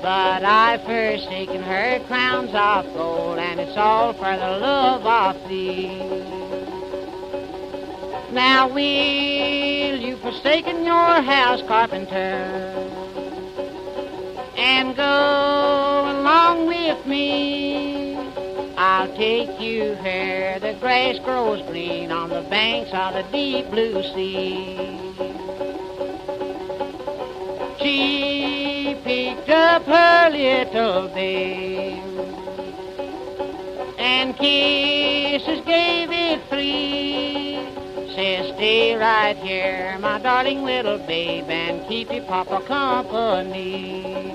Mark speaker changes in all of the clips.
Speaker 1: But I've forsaken her crowns of gold, and it's all for the love of thee. Now will you forsaken your house, carpenter, and go along with me? I'll take you where the grass grows green on the banks of the deep blue sea. She picked up her little babe, and kisses gave it free. Says, stay right here, my darling little babe, and keep your papa company.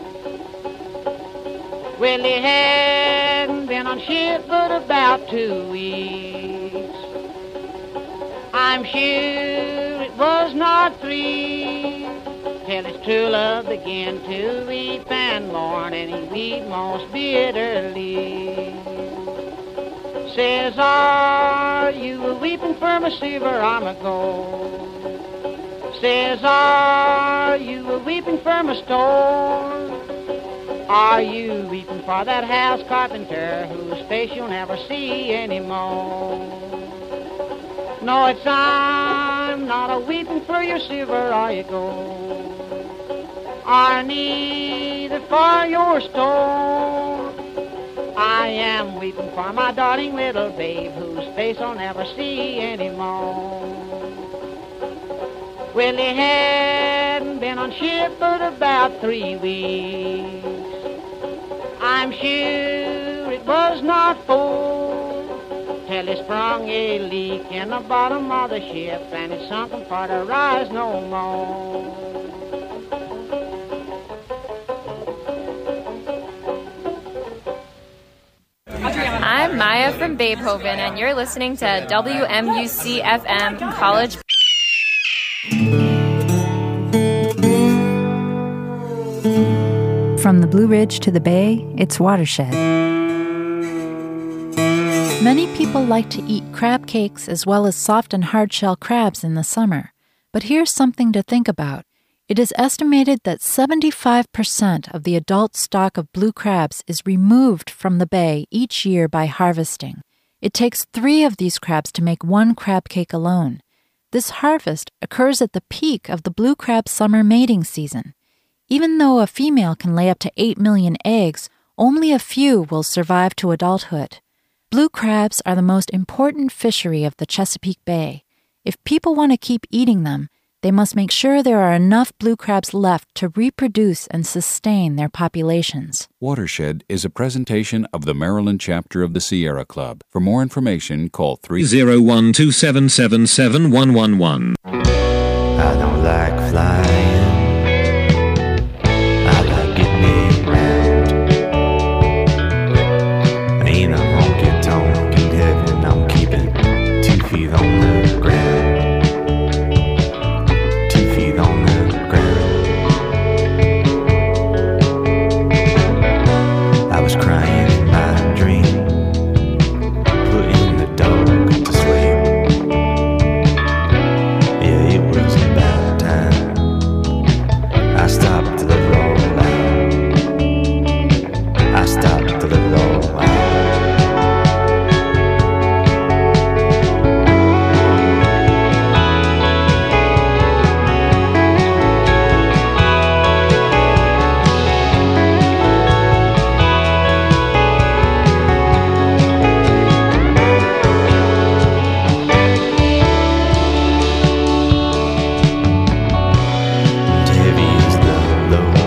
Speaker 1: Well, he hadn't been on ship but about 2 weeks. I'm sure it was not 3 till his true love began to weep and mourn, and he wept most bitterly. Says, are you weeping for my silver arm of gold? Says, are you weeping for my store? Are you weeping for that house carpenter whose face you'll never see anymore? No, it's I'm not a-weeping for your silver or your gold, or neither for your store. I am weeping for my darling little babe whose face I'll never see anymore. Well, he hadn't been on ship but about 3 weeks. I'm sure it was not 4 till he sprung a leak in the bottom of the ship, and it sunk him for to rise no more.
Speaker 2: I'm Maya from Beethoven, and you're listening to WMUC-FM College.
Speaker 3: From the Blue Ridge to the Bay, it's Watershed. Many people like to eat crab cakes as well as soft and hard-shell crabs in the summer. But here's something to think about. It is estimated that 75% of the adult stock of blue crabs is removed from the bay each year by harvesting. It takes 3 of these crabs to make 1 crab cake alone. This harvest occurs at the peak of the blue crab summer mating season. Even though a female can lay up to 8 million eggs, only a few will survive to adulthood. Blue crabs are the most important fishery of the Chesapeake Bay. If people want to keep eating them, they must make sure there are enough blue crabs left to reproduce and sustain their populations.
Speaker 4: Watershed is a presentation of the Maryland chapter of the Sierra Club. For more information, call 301-277-7111.
Speaker 5: I don't like flying. I like getting around. Ain't a honky-tonk in heaven. I'm keeping 2 feet on the ground. Heavy is the load.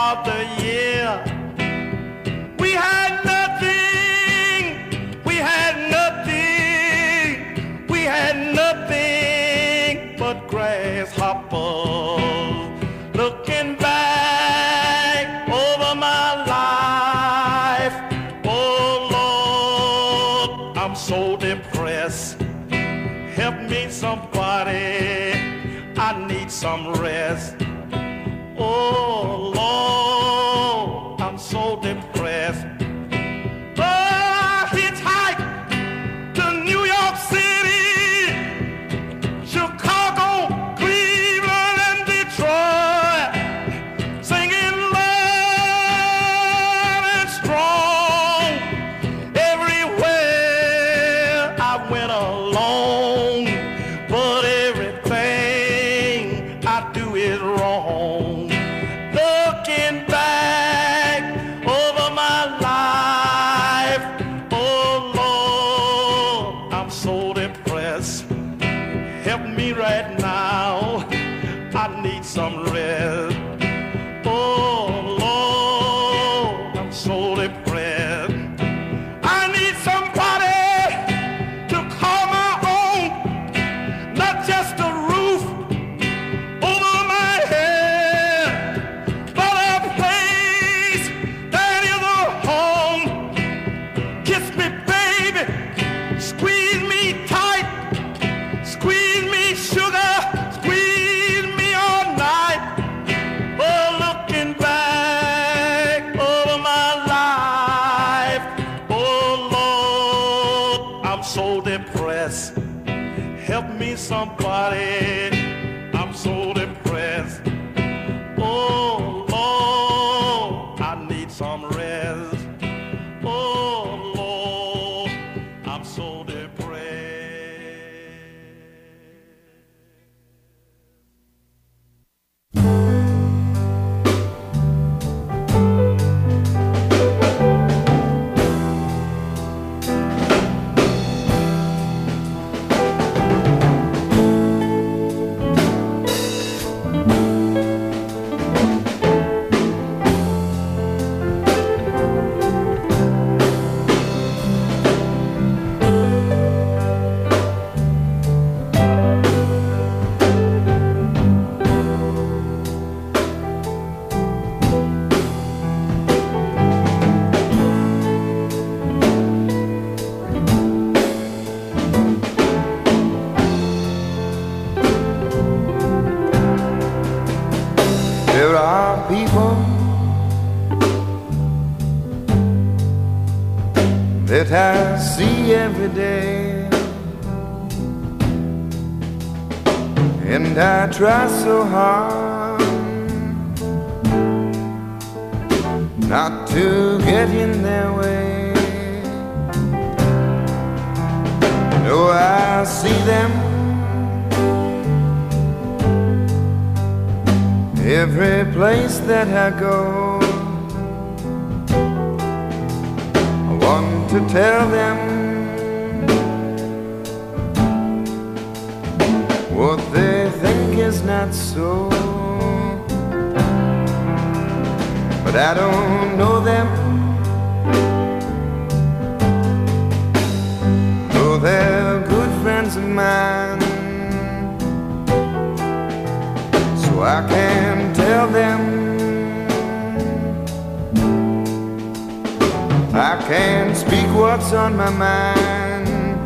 Speaker 6: of the year. We had nothing, we had nothing, we had nothing but grasshoppers. Looking back over my life, oh Lord, I'm so depressed. Help me somebody, I need some rest. Oh Lord, I'm so depressed. Oh, hitchhike to New York City, Chicago, Cleveland, and Detroit, singing loud and strong. Everywhere I went alone, but everything I do is wrong. Looking back over my life, oh Lord, I'm so depressed. Help me right now, I need some rest. Oh Lord, I'm so depressed. I need somebody to call my own, not just a roof over my head, but a place that is a home. Kiss me, baby, squeeze me tight, squeeze me, sugar, squeeze me all night. Oh, looking back over my life, oh Lord, I'm so depressed. Help me somebody, I'm so depressed. Oh Lord, I need some rest. Oh Lord, I'm so depressed.
Speaker 5: There are people that I see every day, and I try so hard not to get in their way. No, I see them every place that I go. I want to tell them what they think is not so, but I don't know them. No, they're good friends of mine, so I can tell them. I can speak what's on my mind,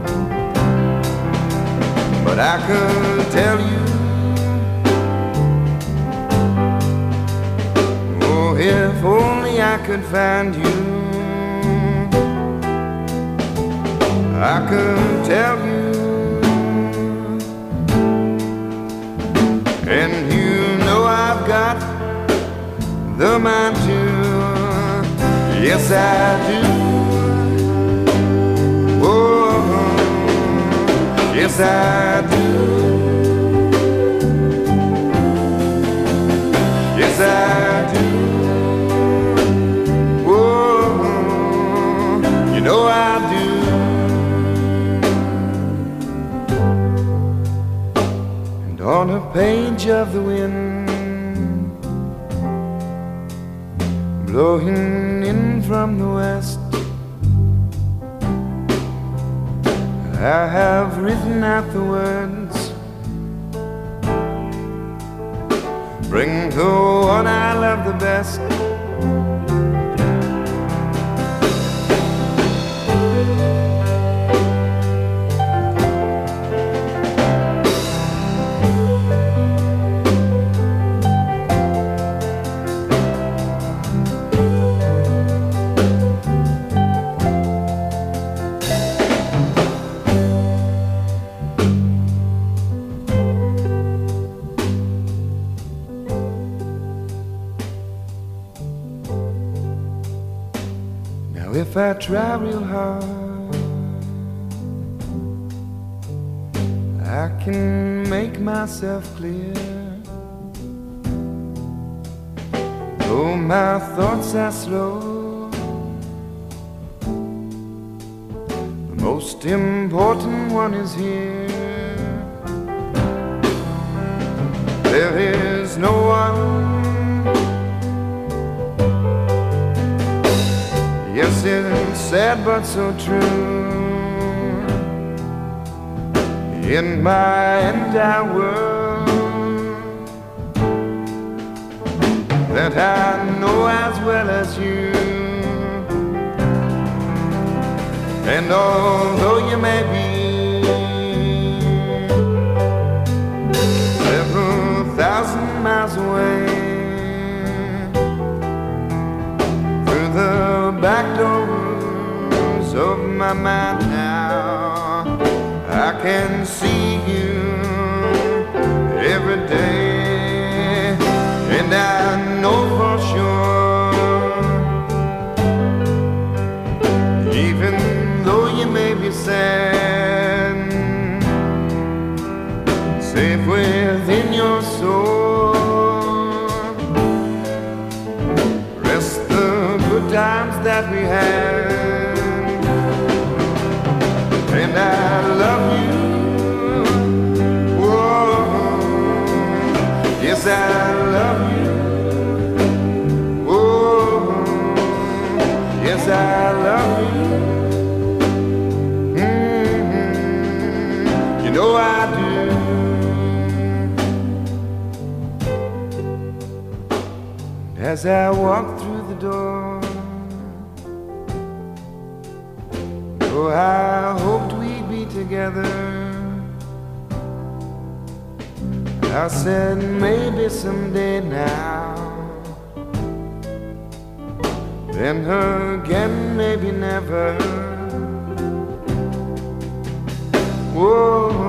Speaker 5: but I could tell you, oh, if only I could find you, I could tell you. And you know I've got the mind to, yes I do. Oh, yes I do. Yes I do. Oh, you know I do. And on a page of the wind, blowing in from the west. I have written out the words, bring the one I love the best. If I try real hard, I can make myself clear. Though my thoughts are slow, the most important one is here. There is no one. Yes, it's sad but so true. In my entire world, that I know as well as you. And although you may be several thousand miles away, through the back doors of my mind now, I can see you every day. And I know for sure, even though you may be sad, safe within your soul, rest the good times that we had. And I love you, whoa, yes I love you, whoa, yes I love you, you know I do. As I walk through the door, oh, I hoped we'd be together. I said maybe someday now, then again maybe never. Whoa.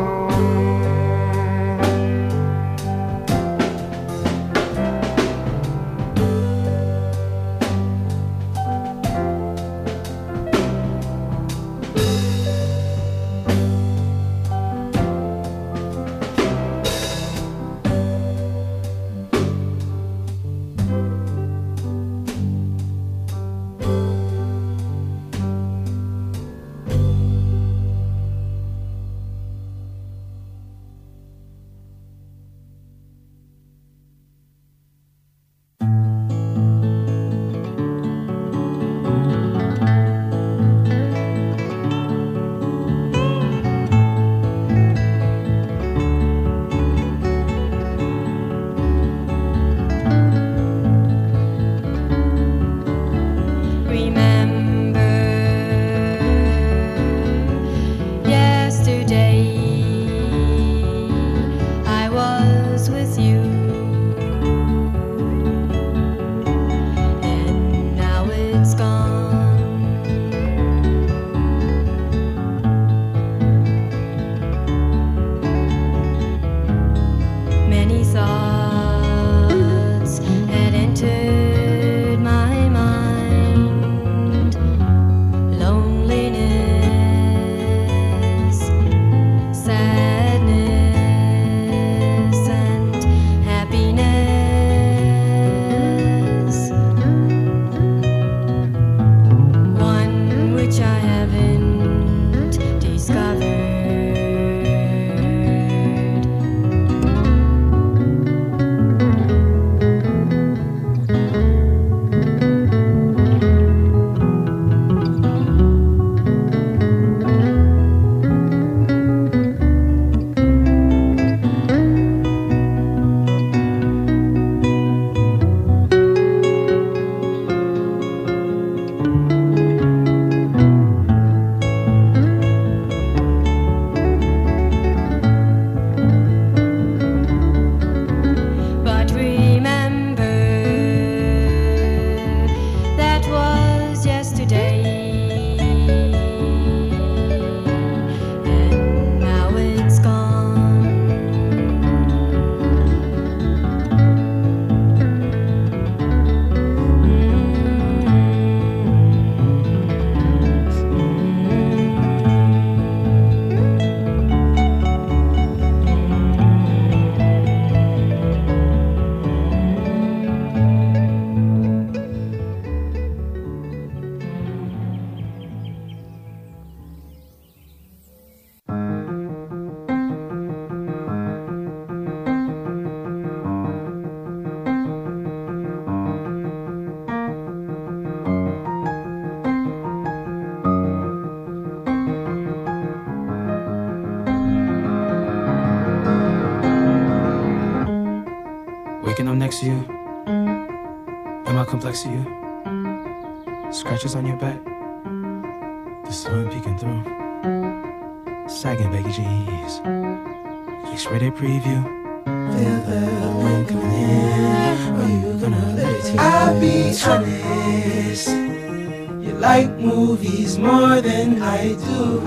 Speaker 7: next to you. Scratches on your back. The sun peeking through. Sagging baggy jeans. X-rated preview.
Speaker 8: Feel the wind coming in. Are you gonna let it take? I'll be honest. You like movies more than I do.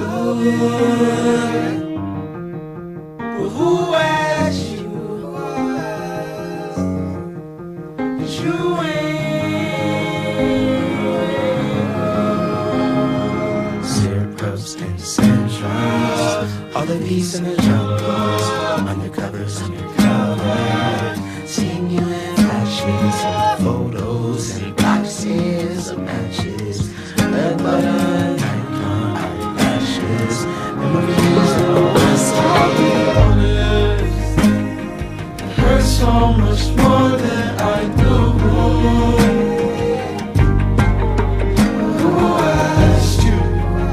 Speaker 8: But who asked you? But you ain't. Syrups and centrals. All the beats in the jungles. Undercovers, undercover. Seeing you in flashes and photos and boxes of matches. Red button, icon, eyelashes. Memories of us all be honest. It hurts so much more than I do. Who asked you?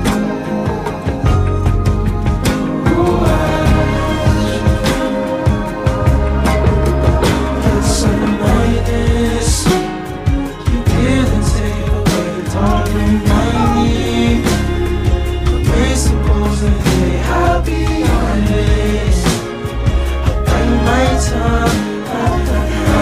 Speaker 8: Who asked you? It's unnoticed. You give and take away. Don't remind me. We're supposed to be. I'll be honest. I'll bite my tongue. I'll be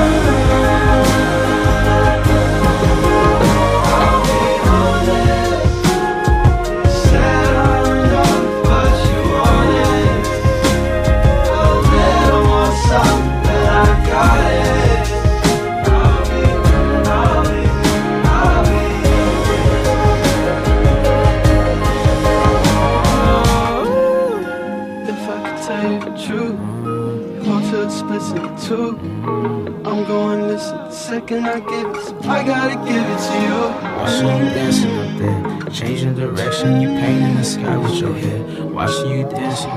Speaker 8: honest. Said I'm not what you wanted. A little more soft, but I got it. I'll be. If I could tell you the truth, want to explicit too. I'm going to listen the second I give it, so I gotta give it to you.
Speaker 7: Watching you dancing up there, changing direction, you painting the sky with your head. Watching you dancing,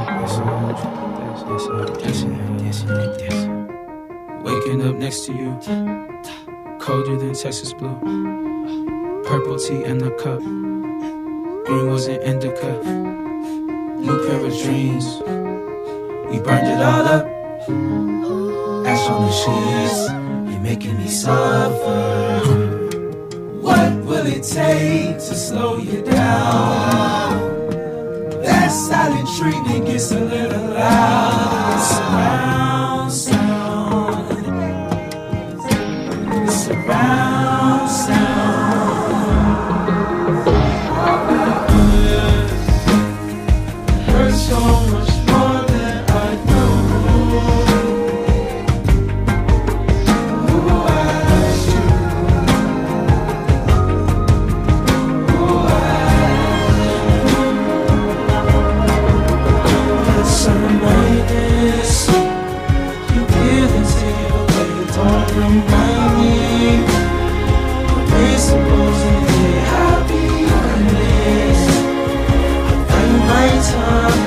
Speaker 7: dancing. Waking up next to you, colder than Texas blue. Purple tea in the cup, green was an indica. New pair of dreams, we burned it all up. Ash on the sheets, you're making me suffer. What will it take to slow you down? That silent treatment gets a little loud. Surround sound. Surround sound. It hurts so much more than I do. Who asked you? Who asked you? It's unnoticed. You give and take away. Don't remind me. We're supposed to be happy honest. I'll bite my tongue.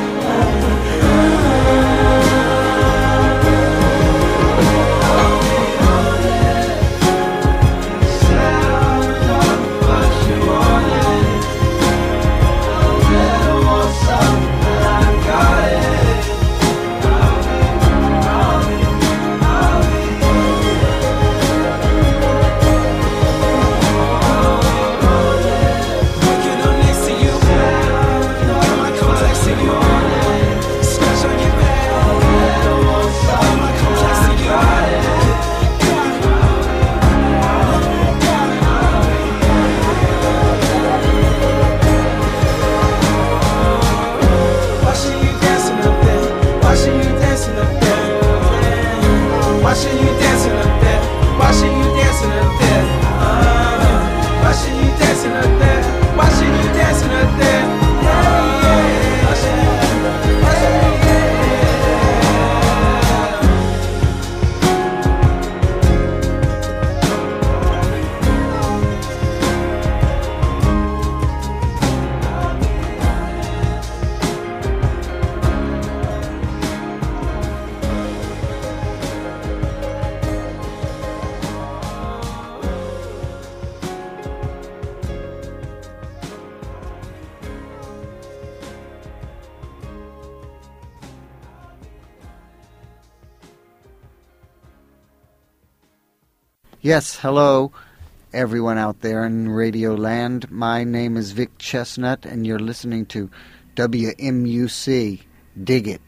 Speaker 9: Yes, hello. everyone out there in Radio Land. My name is Vic Chestnut, and you're listening to WMUC. Dig it.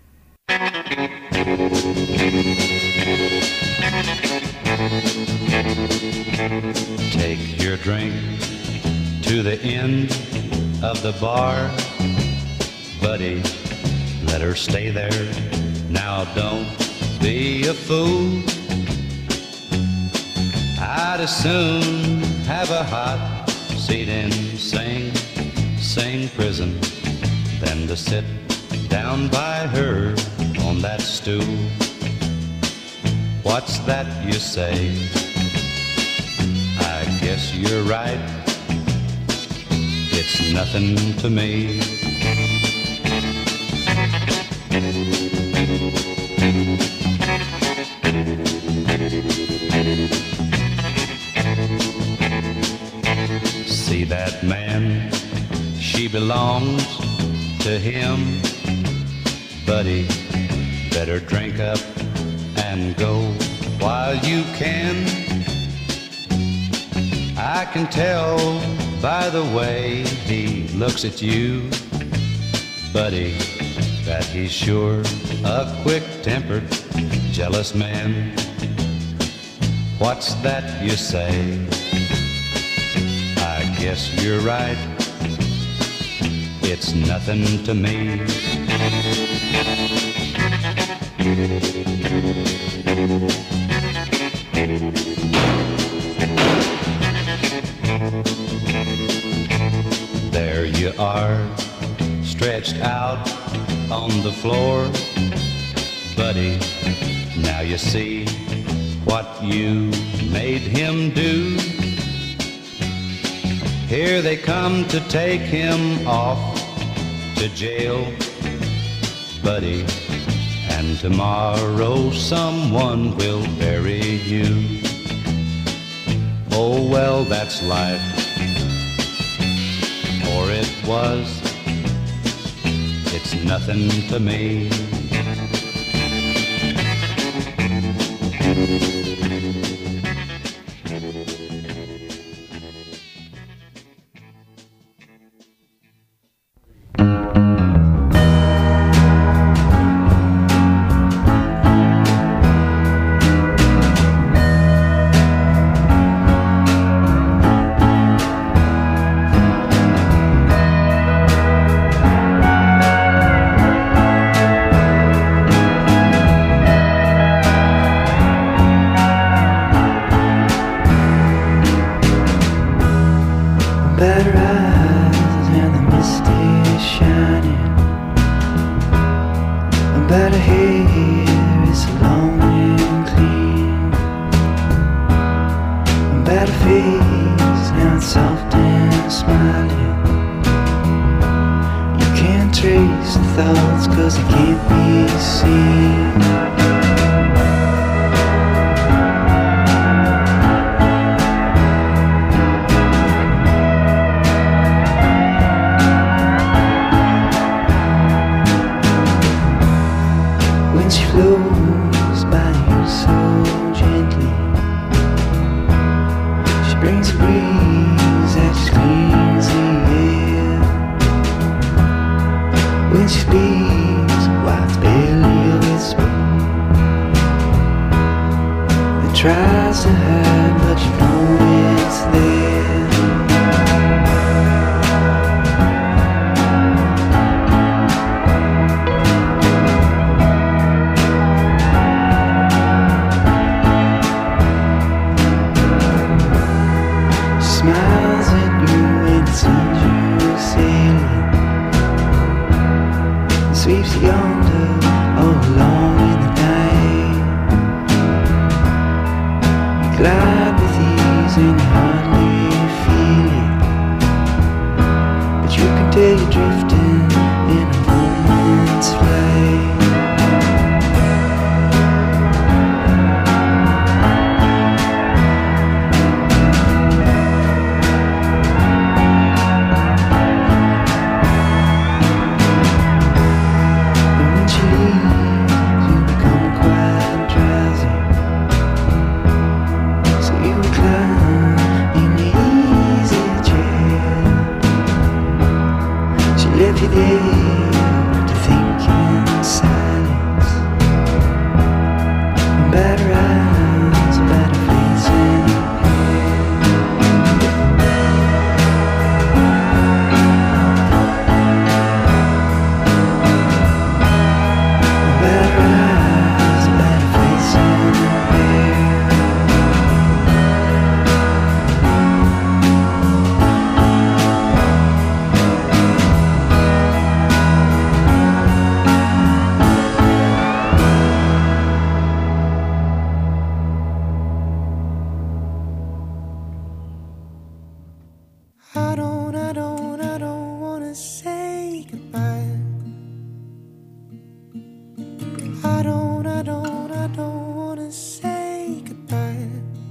Speaker 10: Take your drink to the end of the bar, buddy, let her stay there. Now don't be a fool. I'd as soon have a hot seat in Sing Prison than to sit down by her on that stool. What's that you say? I guess you're right. It's nothing to me. See that man? She belongs to him. Buddy, better drink up and go while you can. I can tell by the way he looks at you, buddy, that he's sure a quick-tempered, jealous man. What's that you say? I guess you're right. It's nothing to me. There you are, stretched out on the floor, buddy, now you see what you made him do. Here they come to take him off to jail, buddy, and tomorrow someone will bury you. Oh well, that's life, or it was. It's nothing to me.
Speaker 8: In able to think in silence. Better eyes, better faces. Better eyes, better faces. I don't wanna say goodbye. I don't wanna say goodbye.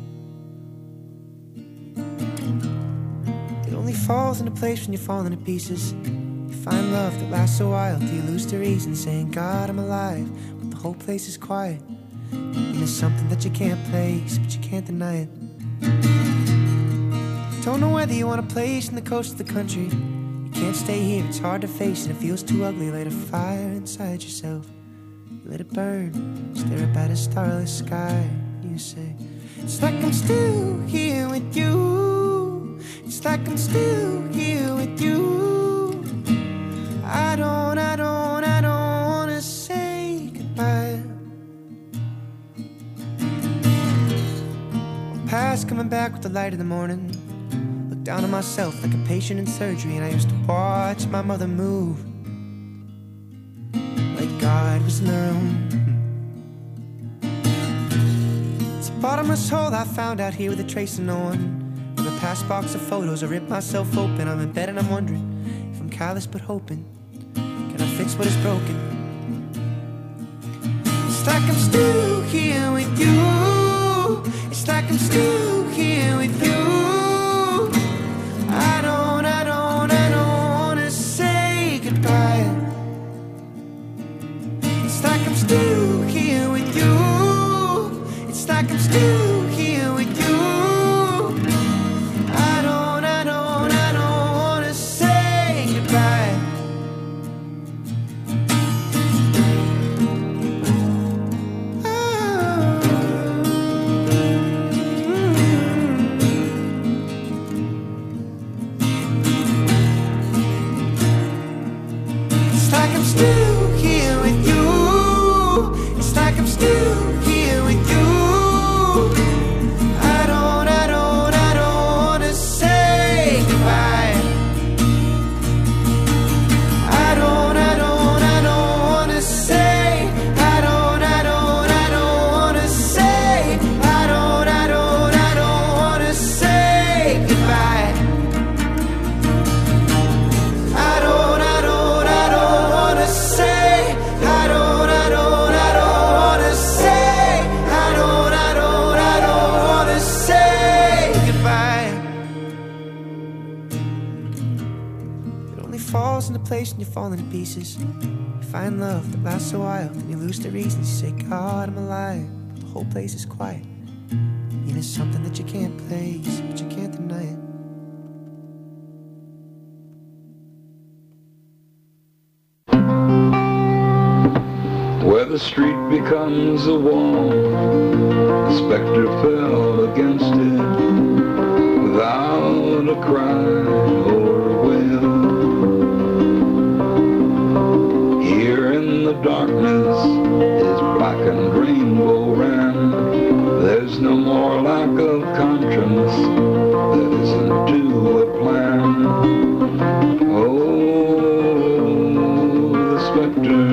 Speaker 8: It only falls into place when you're falling to pieces. You find love that lasts a while till you lose the reason, saying, God, I'm alive, but the whole place is quiet. And it's something that you can't place, but you can't deny it. Don't know whether you want a place in the coast of the country. You can't stay here, it's hard to face, and it feels too ugly. Light a fire inside yourself, let it burn. Stare up at a starless sky. You say, it's like I'm still here with you. It's like I'm still here with you. I don't wanna say goodbye. Past coming back with the light in the morning. Down on myself like a patient in surgery, and I used to watch my mother move like God was in the room. It's a bottomless hole I found out here with a trace of no one. With a past box of photos, I ripped myself open. I'm in bed and I'm wondering if I'm callous but hoping. Can I fix what is broken? It's like I'm still here with you. It's like I'm still here with you. I don't wanna say goodbye. It's like I'm still here with you. It's like I'm still here with you. I don't wanna say goodbye. Still here with you. It's like I'm still here with you. I don't wanna say goodbye. I don't wanna say. I don't wanna say. I don't wanna say goodbye. I don't wanna say. I don't wanna say. I don't wanna say goodbye. It only falls into place when you're falling to pieces. You find love that lasts a while, then you lose the reason. You say, God, I'm alive, but the whole place is quiet. And it's something that you can't place, but you can't deny it.
Speaker 11: Where the street becomes a wall, the specter fell against it without a cry or a wail. Here in the darkness his blackened rainbow ran. There's no more lack of conscience that isn't to a plan. Oh, the specter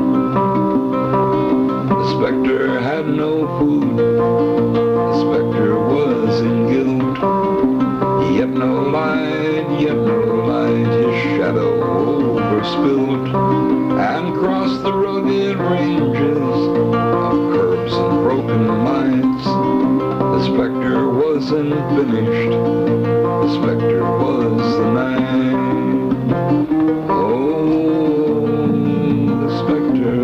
Speaker 11: had no food, the specter was in guilt. Yet no light, his shadow overspilt, and crossed the rugged ranges of curbs and broken lights. The specter wasn't finished, the specter was the night. Oh, the specter.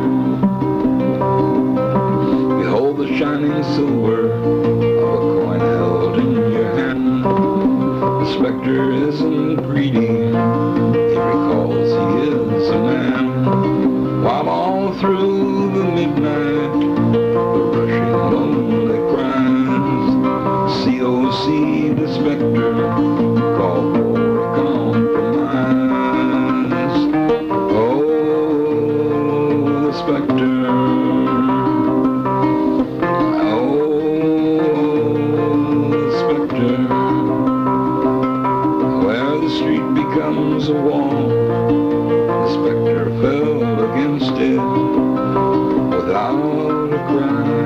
Speaker 11: Behold the shining silver of a coin held in your hand. The specter isn't greedy, he recalls he is a man. While all through the midnight, the rushing lonely cries, COC the spectre called for a compromise. Oh, the spectre. Becomes a wall, the spectre fell against it without a cry.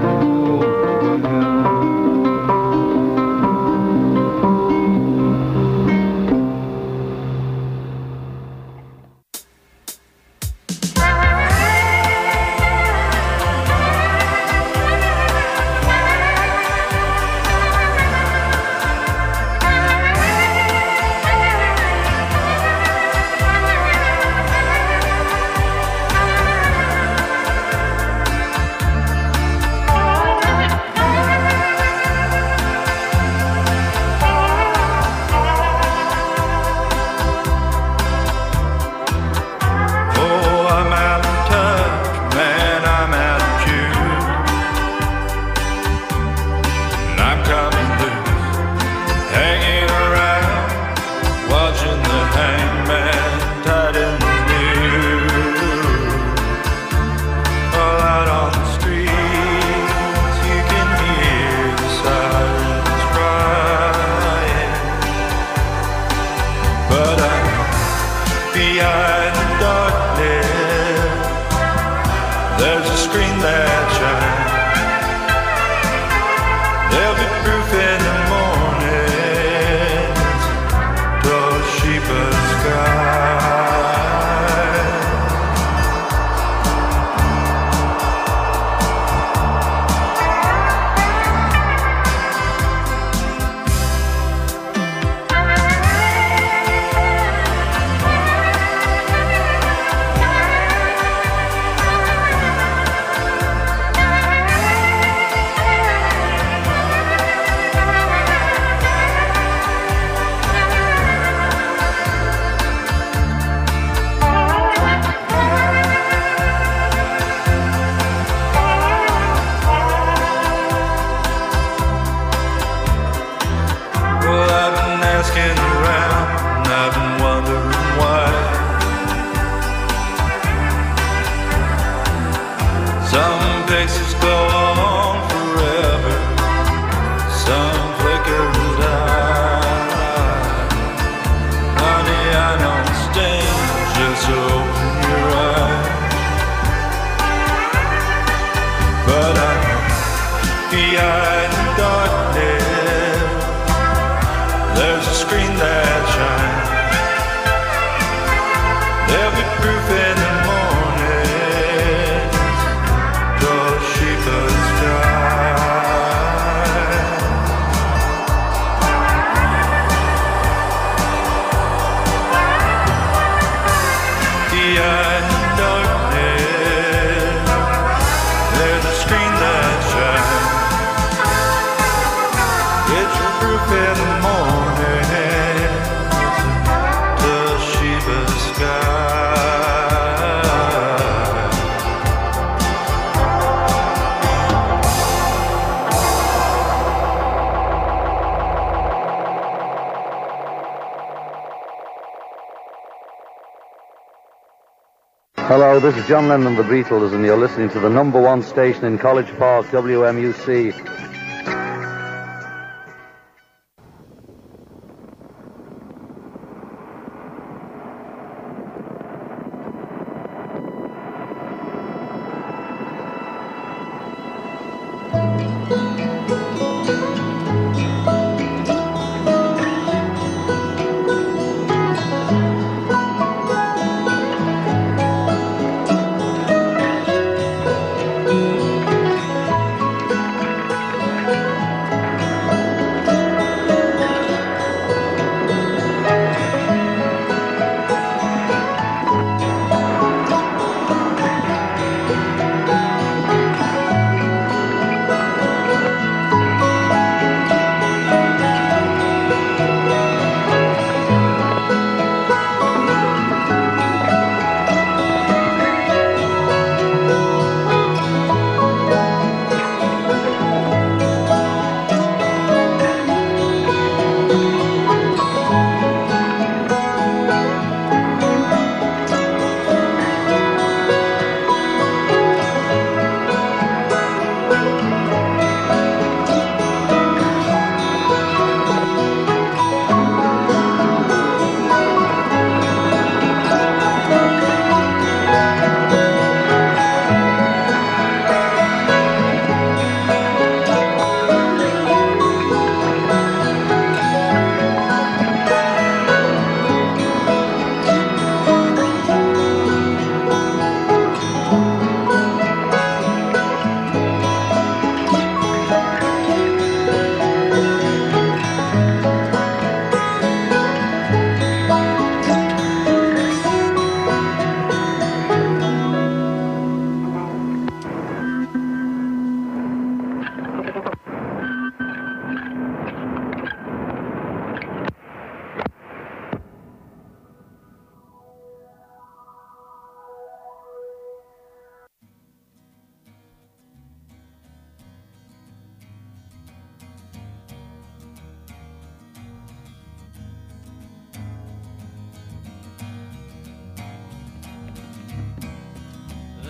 Speaker 12: Hello, this is John Lennon of the Beatles, and you're listening to the #1 station in College Park, WMUC.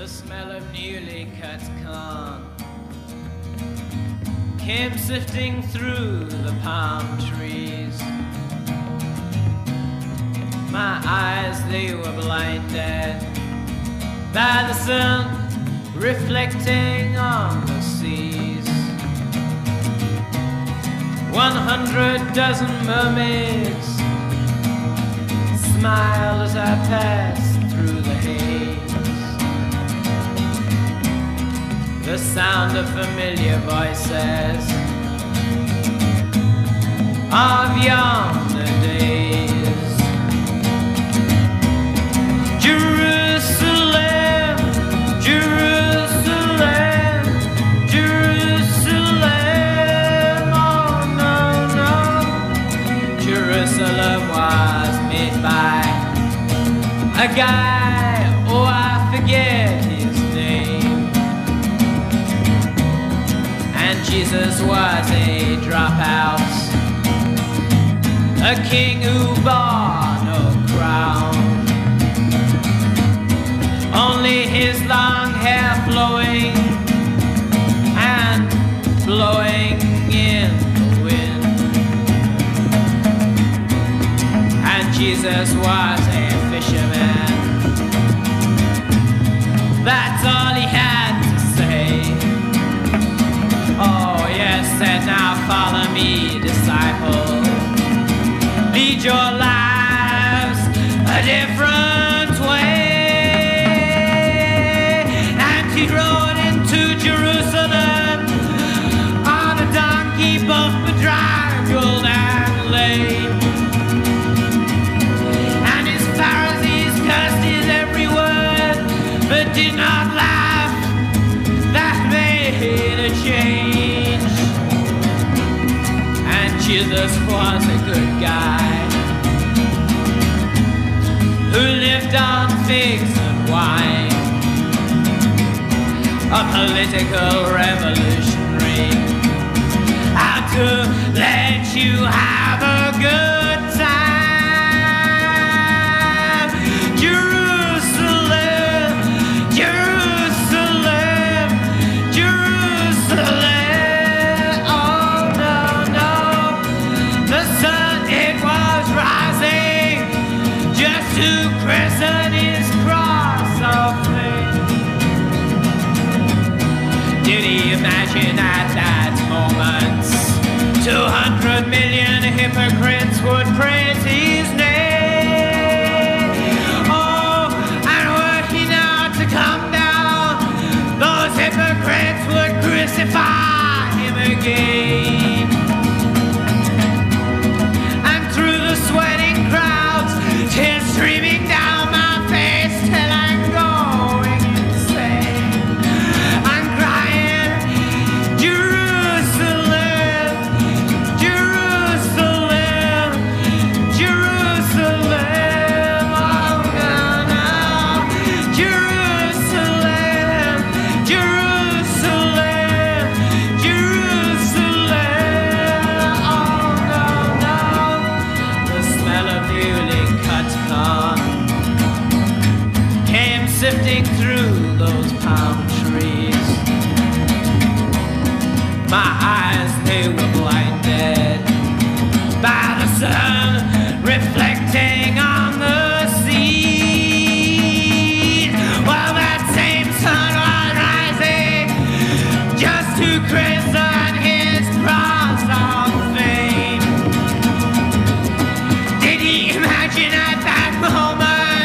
Speaker 13: smell of newly cut corn came sifting through the palm trees. My eyes, they were blinded by the sun reflecting on the seas. 100 dozen mermaids smiled as I passed through the haze. The sound of familiar voices of yonder days. Jerusalem, Jerusalem, Jerusalem, oh no, no. Jerusalem was made by a guy, oh I forget his name. And Jesus was a dropout, a king who bore no crown. Only his long hair flowing and blowing in the wind. And Jesus was a fisherman. That's all he had to say. Oh yes, said now follow me, disciple. Lead your lives a different way. He rode into Jerusalem on a donkey, both bedraggled and lame. And his Pharisees cursed his every word, but did not laugh. That made a change. And Jesus was a good guy who lived on figs and wine. A political revolutionary, how to let you have a good time. Jerusalem, Jerusalem, Jerusalem. Oh no, no, the sun, it was rising just to crescent his cross of flame. Did he imagine at that moment 200 million hypocrites would praise his name? Oh, and were he now to come down, those hypocrites would crucify him again. And through the sweating crowds, tears streaming down my face till I'm going insane. Sifting through those palm trees. My eyes, they were blinded by the sun reflecting on the sea. While that same sun was rising just to crescent his cross of fame. Did he imagine at that moment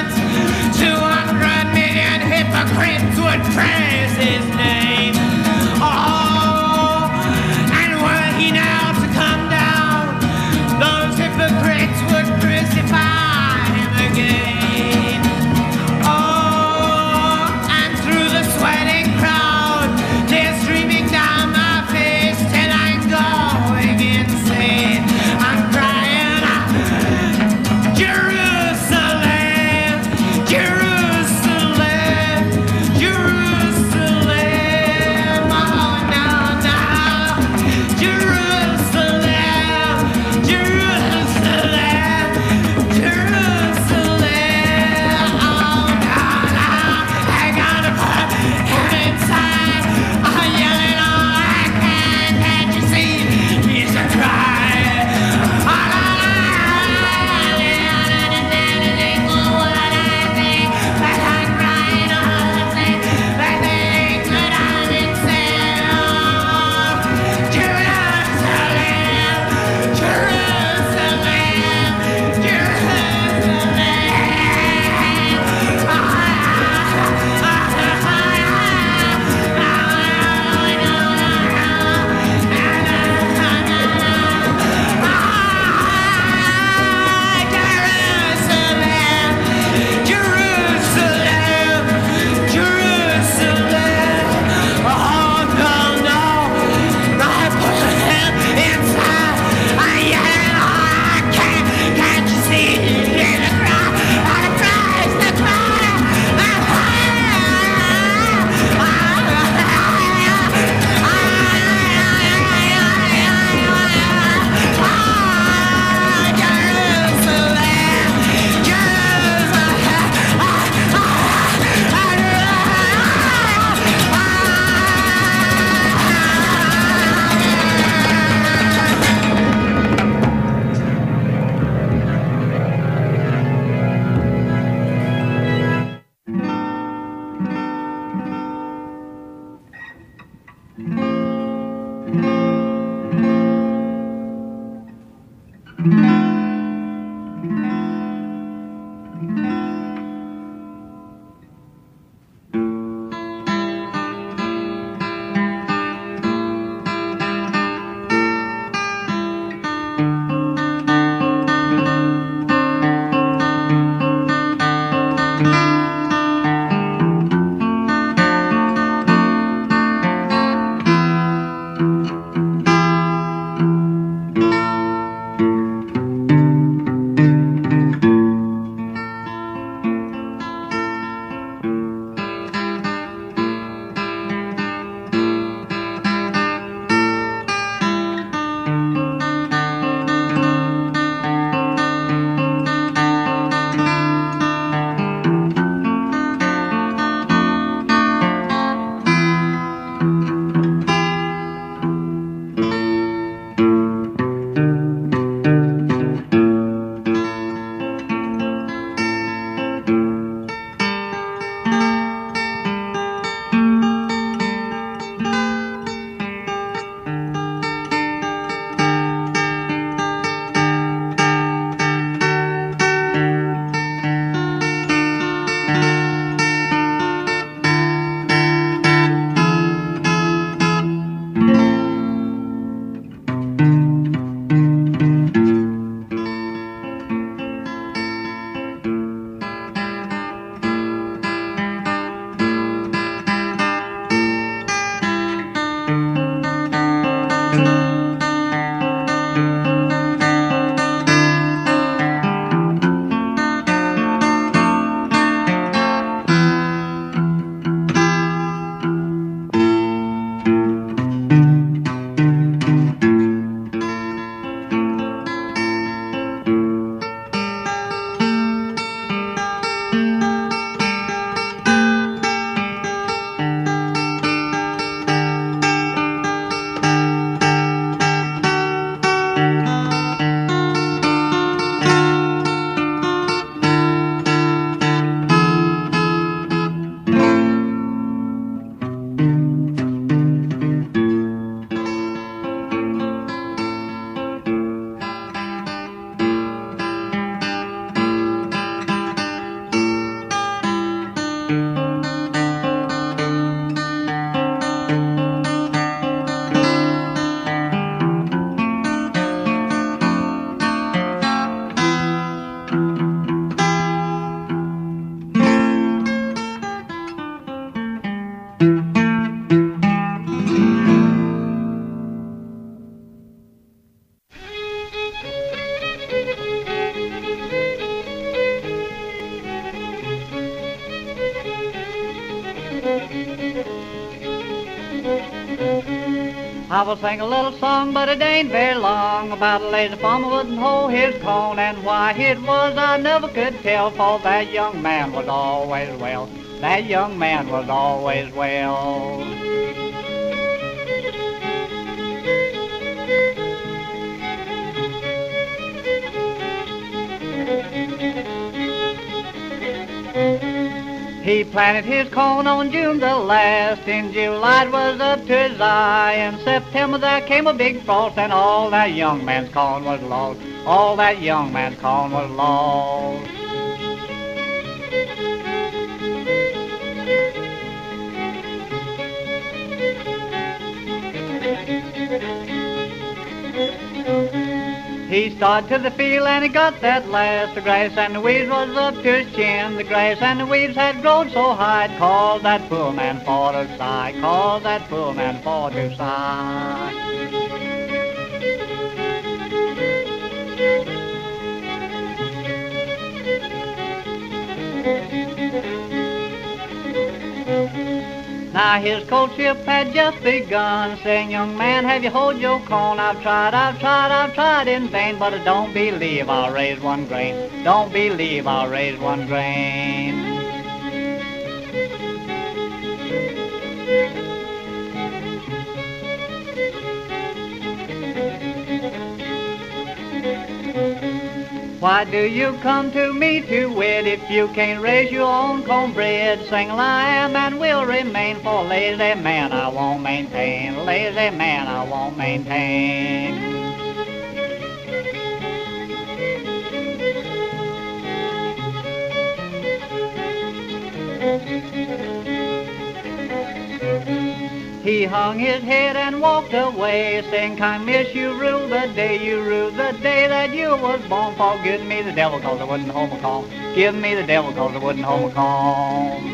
Speaker 13: 200 million hypocrites would praise his name? Oh, and were he now to come down, those hypocrites would crucify him again. Oh, and through the sweating crowd, tears streaming down my face till I'm going insane. I'm crying, Jerusalem.
Speaker 1: I will sing a little song, but it ain't very long, about a lazy farmer wouldn't hold his corn, and why it was I never could tell, for that young man was always well. That young man was always well. He planted his corn on June the last. In July it was up to his eye. In September there came a big frost, and all that young man's corn was lost. All that young man's corn was lost. He started to the field and he got that last. The grass and the weeds was up to his chin. The grass and the weeds had grown so high, it caused that poor man for to sigh. Caused that poor man for to sigh. Now his courtship had just begun, saying, young man, have you hoed your corn? I've tried in vain, but I don't believe I'll raise one grain. Don't believe I'll raise one grain. Why do you come to me to wed if you can't raise your own cornbread? Single I am and will remain, for lazy man I won't maintain. Lazy man I won't maintain. He hung his head and walked away, saying, kind miss, you rule the day that you was born. Forgive me the devil, cause I wouldn't hold my calm. Give me the devil, cause I wouldn't hold my calm.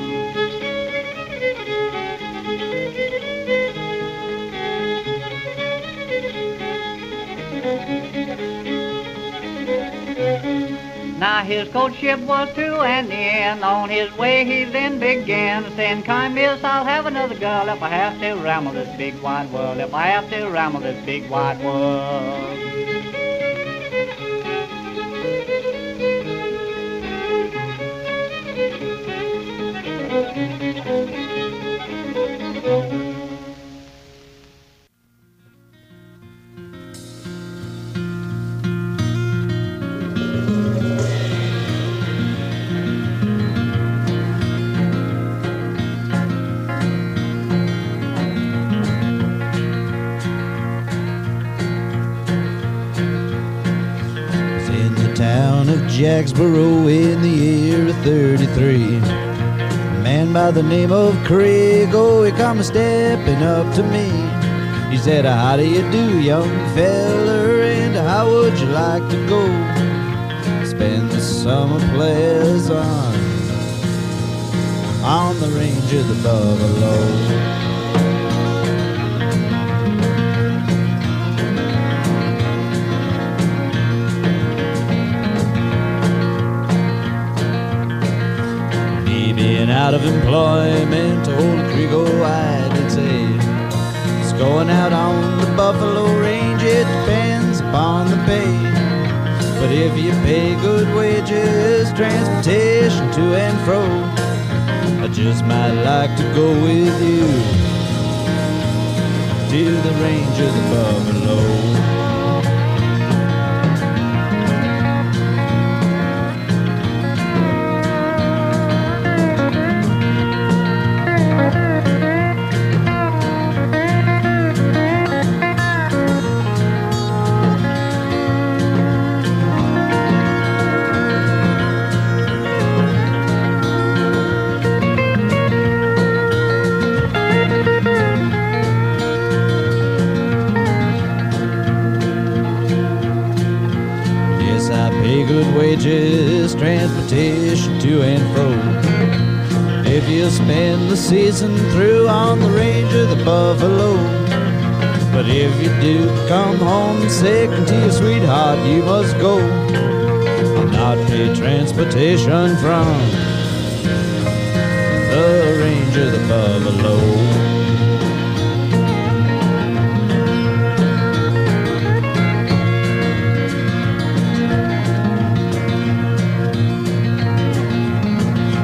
Speaker 1: Now his courtship was to an end. On his way he then began, saying, kind miss, I'll have another girl if I have to ramble this big wide world. If I have to ramble this big wide world.
Speaker 14: Jacksboro in the year of 33. A man by the name of Craig, oh, he come stepping up to me. He said, how do you do, young feller, and how would you like to go spend the summer pleasant on the range of the Buffalo? Being out of employment, old Kriego, I did say, it's going out on the Buffalo Range, it depends upon the pay. But if you pay good wages, transportation to and fro, I just might like to go with you to the range of the Buffalo. Wages, transportation to and fro. If you spend the season through on the range of the Buffalo, but if you do come home sick and to your sweetheart you must go, I'll not pay transportation from the range of the Buffalo.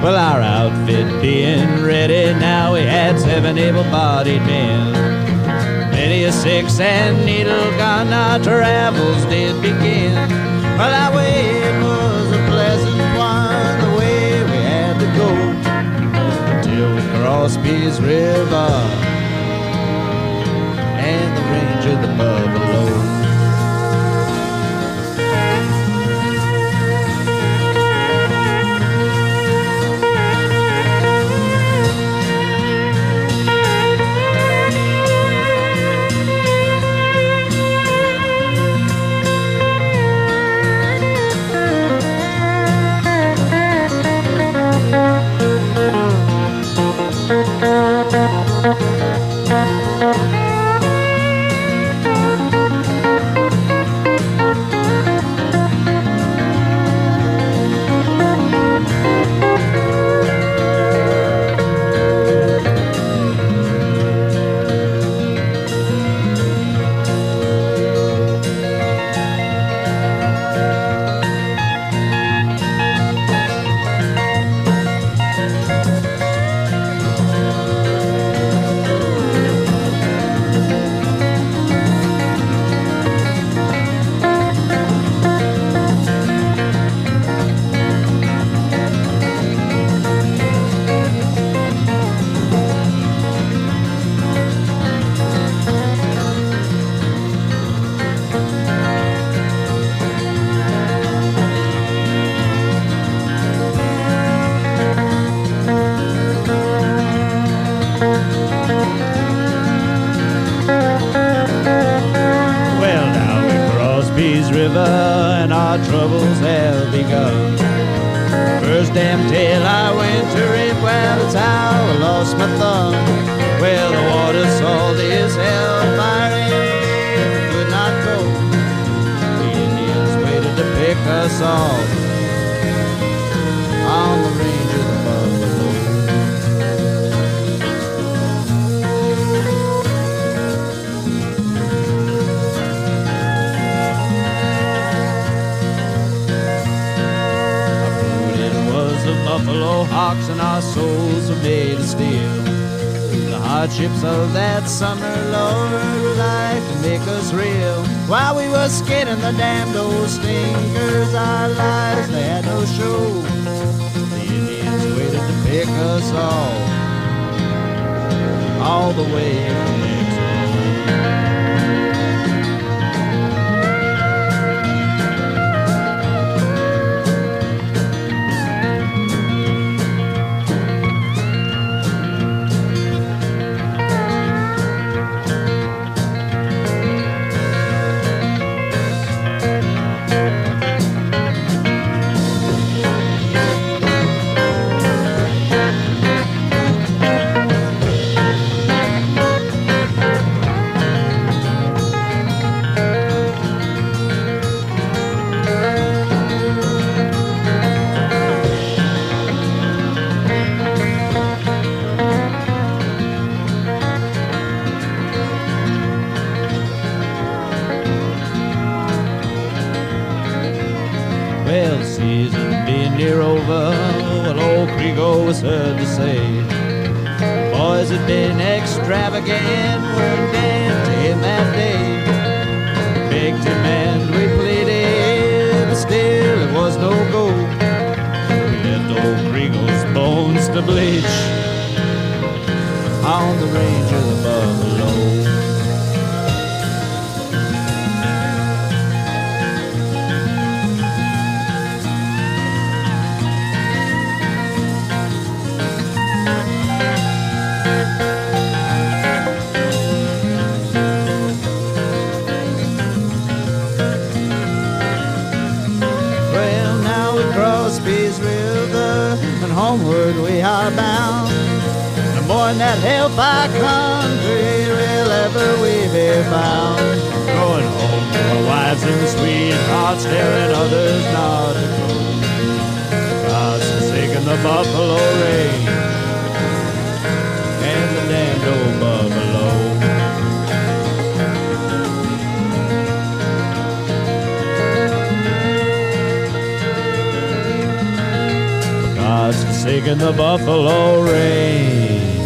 Speaker 14: Well, our outfit being ready, now we had 7 able-bodied men. Many a six and needle gun, our travels did begin. Well, our way was a pleasant one, the way we had to go, until we crossed Peace River and the range of the buffalo. And our troubles have begun. First damn tale I went to rip, well, it's how I lost my thumb. Well, the water salt is hell, fire could not go. The Indians waited to pick us off on the range of the buffalo. Buffalo hawks and our souls were made of steel. The hardships of that summer, Lord, would like to make us real. While we were skinning the damned old stinkers, our lives, they had no show. The Indians waited to pick us all the way from Mexico. Well, season being near over, well, old Kriego was heard to say, boys had been extravagant, weren't damned to him that day. We begged him and we pleaded, but still it was no go. We left old Kriego's bones to bleach on the range of the buffalo. Peace River and homeward we are bound. No more in that hellfire country will ever we be found. Going home to our wives and sweethearts, staring others not to go. God's forsaken the buffalo range and the damned old buffalo. spots to seek in the Buffalo Range.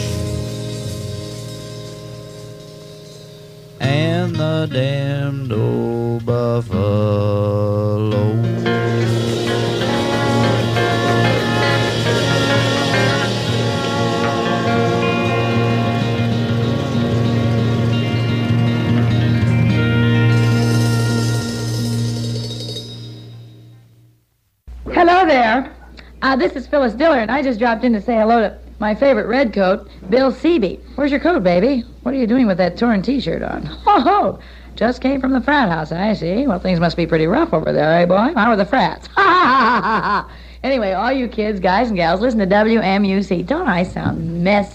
Speaker 14: And the damned old buffalo.
Speaker 15: Hello there. This is Phyllis Diller, and I just dropped in to say hello to my favorite redcoat, Bill Seeby. Where's your coat, baby? What are you doing with that torn T-shirt on? Oh, just came from the frat house, I see. Well, things must be pretty rough over there, eh, boy? How are the frats? Ha, ha, ha, ha, ha. Anyway, all you kids, guys, and gals, listen to WMUC. Don't I sound messy?